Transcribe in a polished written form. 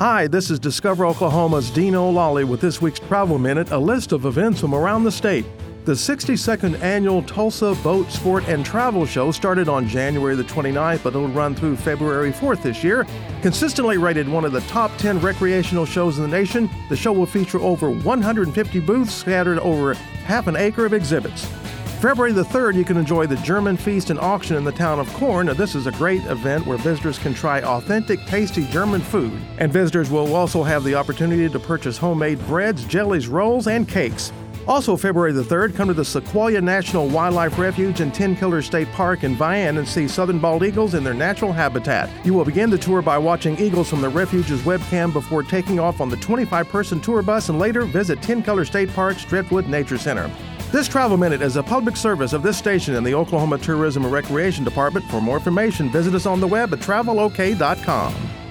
Hi, this is Discover Oklahoma's Dean O'Lally with this week's Travel Minute, a list of events from around the state. The 62nd Annual Tulsa Boat, Sport, and Travel Show started on January the 29th, but it'll run through February 4th this year. Consistently rated one of the top 10 recreational shows in the nation, the show will feature over 150 booths scattered over half an acre of exhibits. February the 3rd, you can enjoy the German Feast and Auction in the town of Corn. Now, this is a great event where visitors can try authentic, tasty German food. And visitors will also have the opportunity to purchase homemade breads, jellies, rolls, and cakes. Also, February the 3rd, come to the Sequoia National Wildlife Refuge and Ten Killer State Park in Vian and see southern bald eagles in their natural habitat. You will begin the tour by watching eagles from the refuge's webcam before taking off on the 25-person tour bus and later visit Ten Killer State Park's Driftwood Nature Center. This Travel Minute is a public service of this station and the Oklahoma Tourism and Recreation Department. For more information, visit us on the web at travelok.com.